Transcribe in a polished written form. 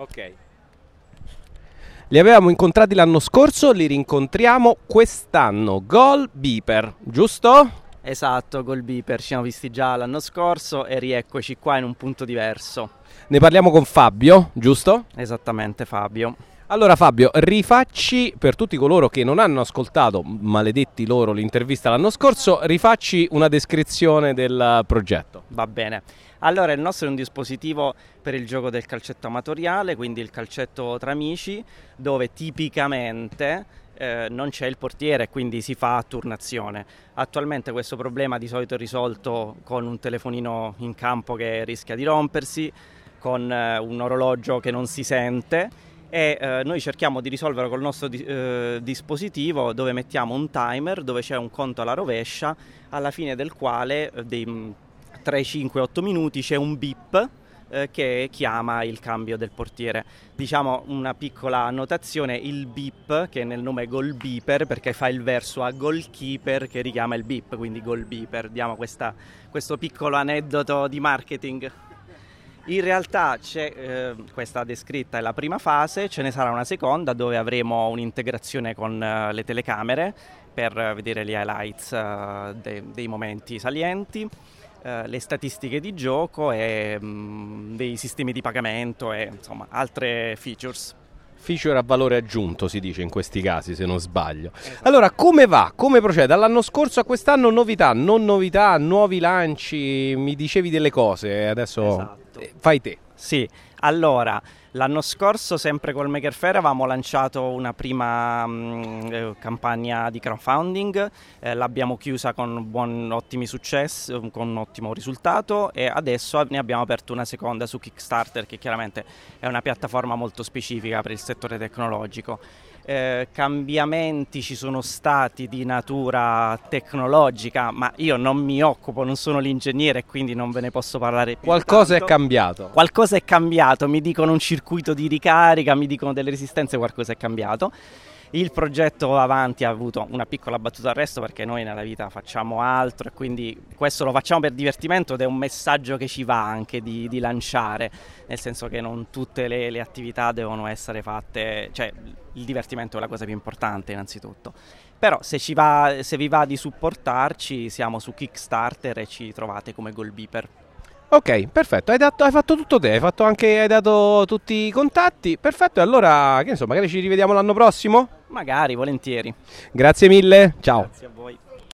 Ok. Li avevamo incontrati l'anno scorso, li rincontriamo quest'anno. Goal Beeper, giusto? Esatto, Goal Beeper, ci siamo visti già l'anno scorso e rieccoci qua in un punto diverso. Ne parliamo con Fabio, giusto? Esattamente, Fabio. Allora Fabio, rifacci, per tutti coloro che non hanno ascoltato, maledetti loro, l'intervista l'anno scorso, rifacci una descrizione del progetto. Va bene. Allora, il nostro è un dispositivo per il gioco del calcetto amatoriale, quindi il calcetto tra amici, dove tipicamente non c'è il portiere, quindi si fa a turnazione. Attualmente questo problema di solito è risolto con un telefonino in campo che rischia di rompersi, con un orologio che non si sente, e noi cerchiamo di risolverlo col nostro dispositivo, dove mettiamo un timer, dove c'è un conto alla rovescia, alla fine del quale tra i 5 e 8 minuti c'è un beep che chiama il cambio del portiere. Diciamo una piccola annotazione: il beep, che nel nome è Goal Beeper perché fa il verso a goalkeeper che richiama il beep, quindi Goal Beeper. Diamo questo piccolo aneddoto di marketing. In realtà questa descritta è la prima fase, ce ne sarà una seconda dove avremo un'integrazione con le telecamere per vedere gli highlights dei momenti salienti, le statistiche di gioco e dei sistemi di pagamento e insomma altre features. Feature a valore aggiunto si dice in questi casi, se non sbaglio. Allora, come va? Come procede? Dall'anno scorso a quest'anno novità, non novità, nuovi lanci, mi dicevi delle cose, adesso Esatto. Fai te. Sì, allora, l'anno scorso sempre col Maker Faire avevamo lanciato una prima campagna di crowdfunding, l'abbiamo chiusa con ottimi successi, con un ottimo risultato, e adesso ne abbiamo aperto una seconda su Kickstarter, che chiaramente è una piattaforma molto specifica per il settore tecnologico. Cambiamenti ci sono stati di natura tecnologica, ma io non mi occupo, non sono l'ingegnere e quindi non ve ne posso parlare più. Qualcosa è cambiato. Qualcosa è cambiato, mi dicono un circuito di ricarica, mi dicono delle resistenze, qualcosa è cambiato. Il progetto avanti ha avuto una piccola battuta d'arresto perché noi nella vita facciamo altro e quindi questo lo facciamo per divertimento, ed è un messaggio che ci va anche di lanciare, nel senso che non tutte le attività devono essere fatte, cioè il divertimento è la cosa più importante innanzitutto. Però se vi va di supportarci, siamo su Kickstarter e ci trovate come Goal Beeper. Ok, perfetto, hai fatto tutto te, hai dato tutti i contatti, perfetto, e allora, che ne so, magari ci rivediamo l'anno prossimo? Magari, volentieri. Grazie mille, ciao. Grazie a voi.